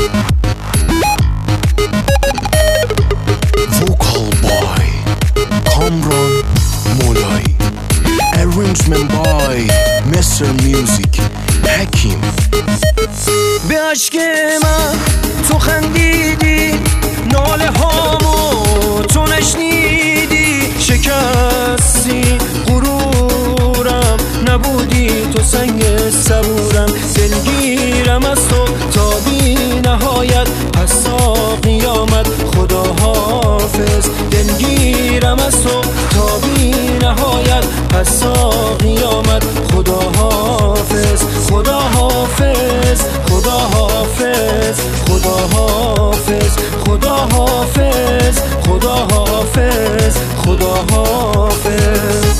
Vocal by Kamran Molai. Arrangement by Mr. Music حکیم. به عشق من تو خندیدی، ناله هامو تو نشنیدی، شکستی غرورم، نبودی تو سنگ صبورم. دلگیرم از تو تا بی نهایت، پس تا قیامت خدا حافظ. دلگیرم از تو تا بی نهایت، پس تا قیامت خدا حافظ. خدا حافظ، خدا حافظ، خدا حافظ، خدا حافظ، خدا حافظ، خدا حافظ.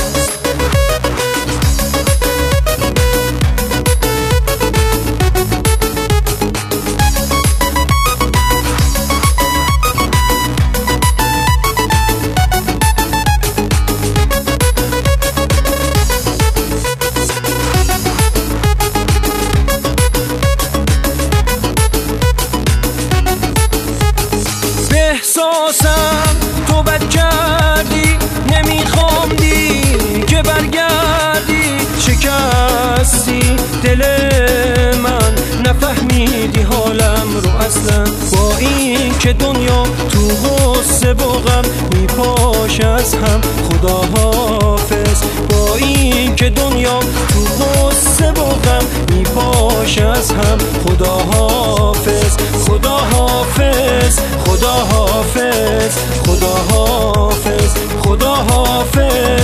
احساسم تو بد کردی، نمیخوام دیگه برگردی. شکستی دل من، نفهمیدی حالم رو اصلا. با این که دنیا تو غصه و غم میپاشه از هم، خدا حافظ. با این که دنیا تو غصه و غم میپاشه از هم، خدا حافظ. خدا حافظ، خدا حافظ، خدا حافظ، خدا حافظ.